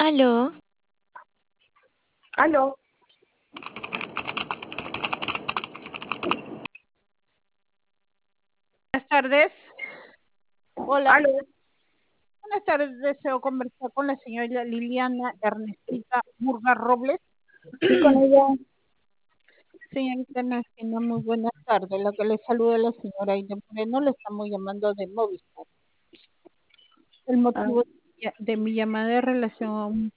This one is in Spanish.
Aló, Aló, Buenas tardes. Hola, aló. buenas tardes. Deseo conversar con la señora Liliana Ernestina Murga Robles. Sí, con ella. Señorita Ernestina, muy buenas tardes. La que le saluda la señora Aida Moreno, le estamos llamando de Movistar. El Ah, motivo de mi llamada es relación a un